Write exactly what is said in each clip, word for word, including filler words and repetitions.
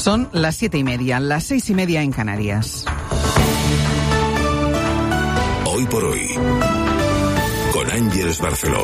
Son las siete y media, las seis y media en Canarias. Hoy por hoy, con Ángeles Barceló.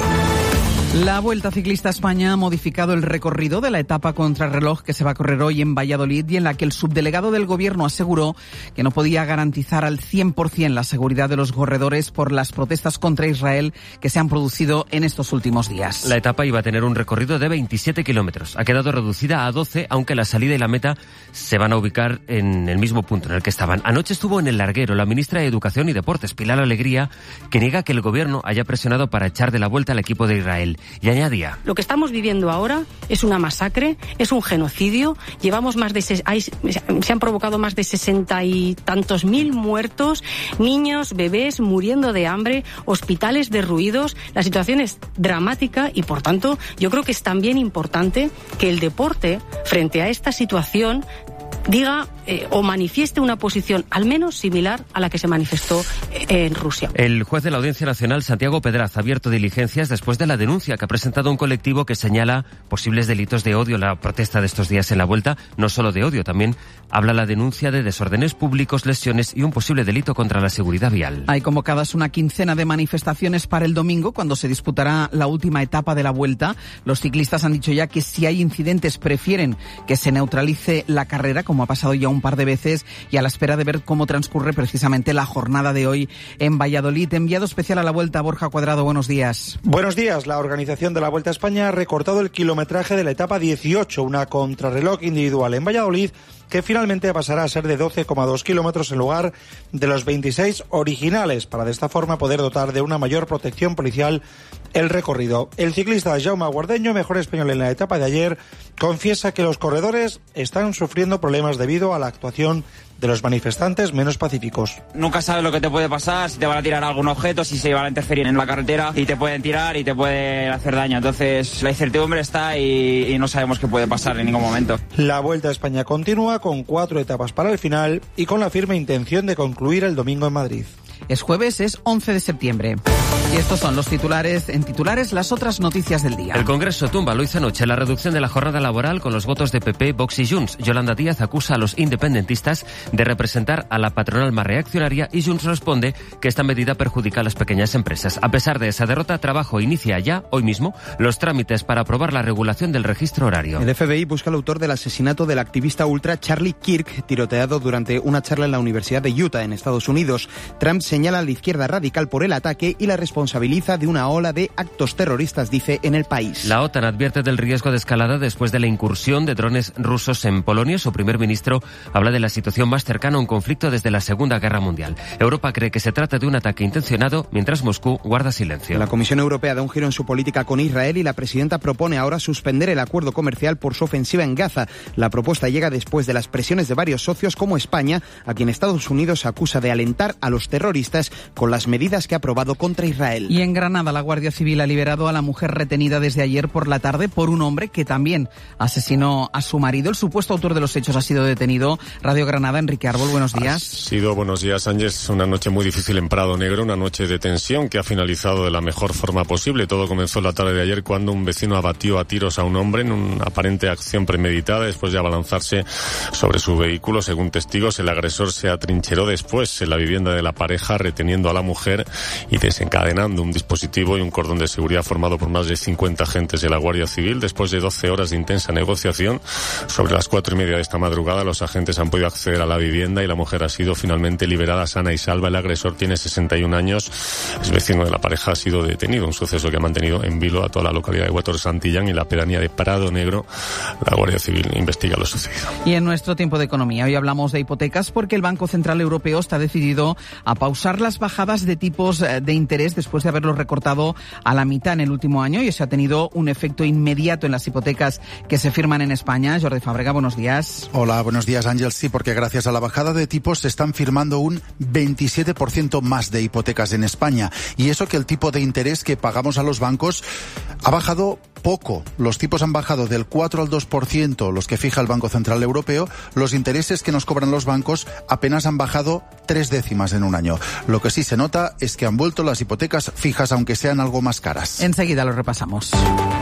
La Vuelta Ciclista a España ha modificado el recorrido de la etapa contrarreloj que se va a correr hoy en Valladolid y en la que el subdelegado del Gobierno aseguró que no podía garantizar al cien por ciento la seguridad de los corredores por las protestas contra Israel que se han producido en estos últimos días. La etapa iba a tener un recorrido de veintisiete kilómetros. Ha quedado reducida a doce, aunque la salida y la meta se van a ubicar en el mismo punto en el que estaban. Anoche estuvo en el larguero la ministra de Educación y Deportes, Pilar Alegría, que niega que el Gobierno haya presionado para echar de la vuelta al equipo de Israel. Y añadía: lo que estamos viviendo ahora es una masacre, es un genocidio. Llevamos más de se, hay, se han provocado más de sesenta y tantos mil muertos, niños, bebés muriendo de hambre, hospitales derruidos. La situación es dramática y, por tanto, yo creo que es también importante que el deporte, frente a esta situación, diga eh, o manifieste una posición al menos similar a la que se manifestó eh, en Rusia. El juez de la Audiencia Nacional, Santiago Pedraz, ha abierto diligencias después de la denuncia que ha presentado un colectivo que señala posibles delitos de odio. La protesta de estos días en la Vuelta, no solo de odio, también habla la denuncia de desórdenes públicos, lesiones y un posible delito contra la seguridad vial. Hay convocadas una quincena de manifestaciones para el domingo, cuando se disputará la última etapa de la Vuelta. Los ciclistas han dicho ya que si hay incidentes prefieren que se neutralice la carrera, como ha pasado ya un par de veces, y a la espera de ver cómo transcurre precisamente la jornada de hoy en Valladolid. Enviado especial a la Vuelta, Borja Cuadrado, buenos días. Buenos días. La organización de la Vuelta a España ha recortado el kilometraje de la etapa dieciocho, una contrarreloj individual en Valladolid, que finalmente pasará a ser de doce coma dos kilómetros en lugar de los veintiséis originales, para de esta forma poder dotar de una mayor protección policial el recorrido. El ciclista Jaume Guardeño, mejor español en la etapa de ayer, confiesa que los corredores están sufriendo problemas debido a la actuación de los manifestantes menos pacíficos. Nunca sabes lo que te puede pasar, si te van a tirar algún objeto, si se van a interferir en la carretera y te pueden tirar y te pueden hacer daño. Entonces la incertidumbre está y, y no sabemos qué puede pasar en ningún momento. La Vuelta a España continúa con cuatro etapas para el final y con la firme intención de concluir el domingo en Madrid. Es jueves, es once de septiembre. Y estos son los titulares, en titulares, las otras noticias del día. El Congreso tumba, lo hizo anoche, la reducción de la jornada laboral con los votos de P P, Vox y Junts. Yolanda Díaz acusa a los independentistas de representar a la patronal más reaccionaria y Junts responde que esta medida perjudica a las pequeñas empresas. A pesar de esa derrota, Trabajo inicia ya, hoy mismo, los trámites para aprobar la regulación del registro horario. El F B I busca al autor del asesinato del activista ultra Charlie Kirk, tiroteado durante una charla en la Universidad de Utah, en Estados Unidos. Trump señala a la izquierda radical por el ataque y la responsabiliza de una ola de actos terroristas, dice, en el país. La OTAN advierte del riesgo de escalada después de la incursión de drones rusos en Polonia. Su primer ministro habla de la situación más cercana a un conflicto desde la Segunda Guerra Mundial. Europa cree que se trata de un ataque intencionado, mientras Moscú guarda silencio. La Comisión Europea da un giro en su política con Israel y la presidenta propone ahora suspender el acuerdo comercial por su ofensiva en Gaza. La propuesta llega después de las presiones de varios socios como España, a quien Estados Unidos acusa de alentar a los terroristas con las medidas que ha aprobado contra Israel. Y en Granada, la Guardia Civil ha liberado a la mujer retenida desde ayer por la tarde por un hombre que también asesinó a su marido. El supuesto autor de los hechos ha sido detenido. Radio Granada, Enrique Árbol, buenos días. Ha sido, buenos días, Ángeles, una noche muy difícil en Prado Negro, una noche de tensión que ha finalizado de la mejor forma posible. Todo comenzó la tarde de ayer cuando un vecino abatió a tiros a un hombre en una aparente acción premeditada después de abalanzarse sobre su vehículo. Según testigos, el agresor se atrincheró después en la vivienda de la pareja, reteniendo a la mujer y desencadenando un dispositivo y un cordón de seguridad formado por más de cincuenta agentes de la Guardia Civil. Después de doce horas de intensa negociación, sobre las cuatro y media de esta madrugada, los agentes han podido acceder a la vivienda y la mujer ha sido finalmente liberada sana y salva. El agresor tiene sesenta y un años, es vecino de la pareja, ha sido detenido, un suceso que ha mantenido en vilo a toda la localidad de Huétor Santillán y la pedanía de Prado Negro. La Guardia Civil investiga lo sucedido. Y en nuestro tiempo de economía, hoy hablamos de hipotecas porque el Banco Central Europeo está decidido a pausar las bajadas de tipos de interés después de haberlos recortado a la mitad en el último año, y eso ha tenido un efecto inmediato en las hipotecas que se firman en España. Jordi Fábrega, buenos días. Hola, buenos días, Ángel. Sí, porque gracias a la bajada de tipos se están firmando un veintisiete por ciento más de hipotecas en España, y eso que el tipo de interés que pagamos a los bancos ha bajado poco. Los tipos han bajado del cuatro al dos por ciento, los que fija el Banco Central Europeo. Los intereses que nos cobran los bancos apenas han bajado tres décimas en un año. Lo que sí se nota es que han vuelto las hipotecas fijas, aunque sean algo más caras. Enseguida lo repasamos.